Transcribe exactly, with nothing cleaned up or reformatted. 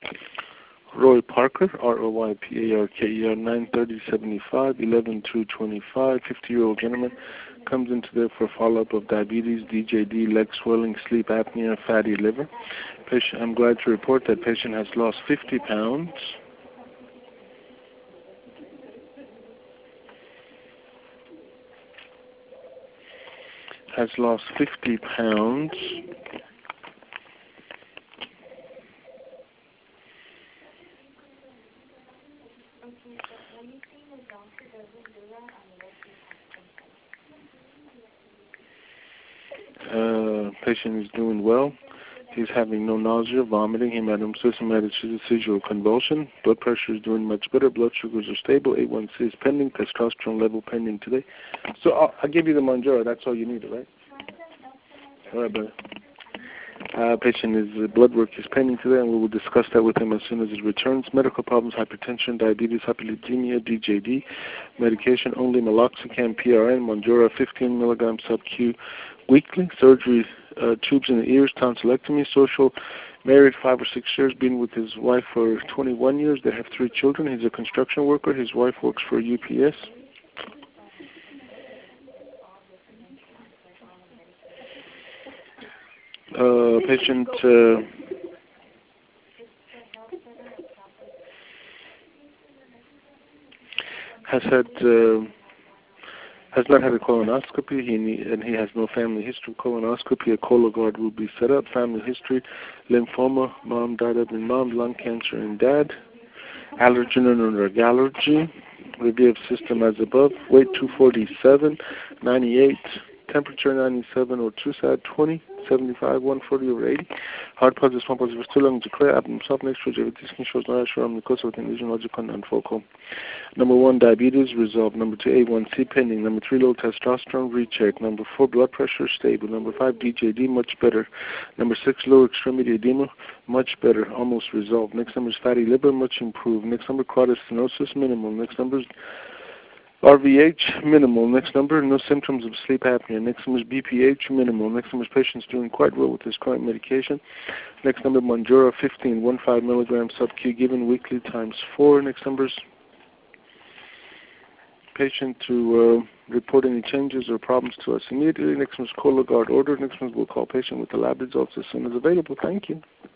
Roy Parker, R O Y P A R K E R, nine thirty seventy-five, eleven two twenty-five, fifty-year-old gentleman, comes into there for follow-up of diabetes, D J D, leg swelling, sleep apnea, fatty liver. Patient, I'm glad to report that patient has lost fifty pounds. Has lost fifty pounds. Uh, patient is doing well. He's having no nausea, vomiting, hematocytic residual convulsion. Blood pressure is doing much better. Blood sugars are stable. A one C is pending. Testosterone level pending today. So I'll, I'll give you the Mounjaro. That's all you need, right? All right, brother. Uh, patient is uh, blood work is pending today, and we will discuss that with him as soon as it returns. Medical problems: hypertension, diabetes, hyperlipidemia, D J D. Medication only: meloxicam, P R N, Mounjaro, fifteen milligrams sub-Q weekly. Surgery: uh, tubes in the ears, tonsillectomy. Social: married five or six years, been with his wife for twenty-one years. They have three children. He's a construction worker. His wife works for U P S. Uh, patient uh, has had uh, has not had a colonoscopy. He need, and he has no family history of colonoscopy. A Cologuard will be set up. Family history: lymphoma, mom died of in mom, lung cancer in dad, allergen and drug allergy. Review of system as above. Weight two forty-seven, ninety-eight, temperature ninety-seven, or two side twenty, seventy-five, one forty over eighty. Heart positive, small positive, still lung declare, abdomen soft, next to skin shows no assure, omnicosa within lesion logical and focal. Number one, diabetes resolved. Number two, A one C pending. Number three, low testosterone recheck. Number four, blood pressure stable. Number five, D J D much better. Number six, lower extremity edema much better, almost resolved. Next number is fatty liver much improved. Next number, cardiac stenosis minimal. Next number is R V H minimal. Next number, no symptoms of sleep apnea. Next number is B P H minimal. Next number is patient's doing quite well with his current medication. Next number, Mounjaro fifteen, fifteen milligrams sub-Q given weekly times four. Next number is patient to uh, report any changes or problems to us immediately. Next one is Cologuard order. Next one we'll call patient with the lab results as soon as available. Thank you.